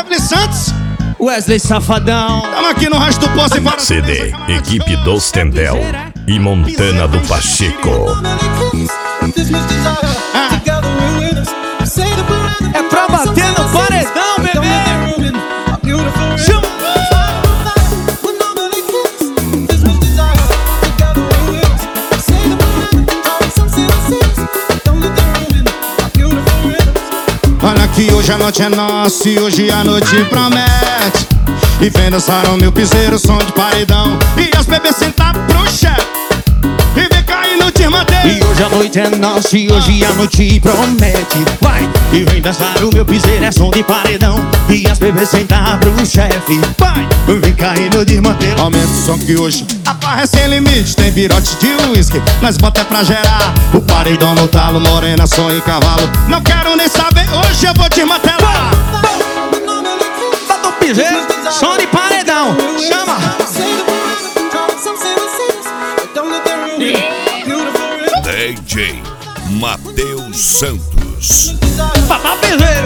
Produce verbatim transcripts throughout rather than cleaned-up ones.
Wesley Santos, Wesley Safadão. tamo aqui no Rancho do Poço e fora. C D, equipe dos Tendel e Montana do Pacheco. Ah. É pra bater no paredão, bebê. Chama. Olha que hoje a noite é nossa e hoje a noite promete. E vem dançar o meu piseiro, som de paredão. E as bebês sentar pro chefe e vem cair no Tirmanteiro. E hoje a noite é nossa e hoje a noite promete. Vai, e vem dançar o meu piseiro, é som de paredão. E as bebês sentar pro chefe. Vai, vem cair no Tirmanteiro. Aumenta o som que hoje a barra é sem limite. Tem virote de uísque, nós bota é pra gerar. O paredão no talo, morena, som e cavalo. Não quero nem saber, hoje eu vou te martelar. Tá do piseiro, som de paredão. Chama. D J Matheus Santos. Papá piseiro.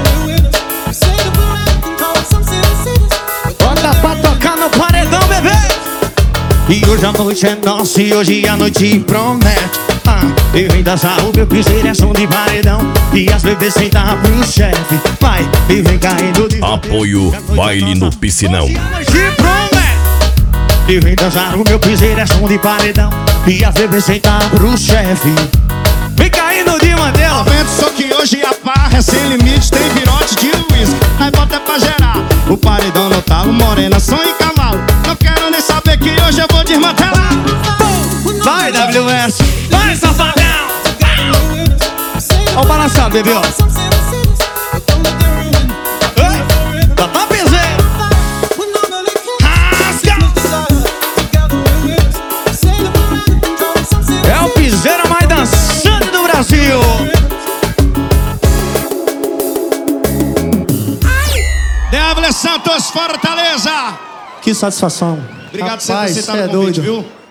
Bota pra tocar no paredão, bebê. E hoje a noite é nossa e hoje a noite promete. Ah, e vem dançar o meu piseiro, é som de paredão. E as bebês sentar pro chefe. Vai, e vem caindo de Apoio Baile no Piscinão. E a noite promete. E vem dançar o meu piseiro, é som de paredão. E as bebês sentar pro chefe. Vem caindo de Mandela. Aumenta o som que hoje a barra é sem limite. Tem virote de uísque, nós bota é pra gerar. O paredão no talo, morena, som e cavalo. Não quero nem saber que hoje eu vou desmantelar. Vai, W S. Vai, safadão. Ó o balançado, bebê, ó. Tá pra piseiro. Rasga. É o piseiro mais dançante do Brasil. Wesley Santos, Fortaleza. Que satisfação. Obrigado por Rapaz, você ter cê é aceitado o convite, doido. viu?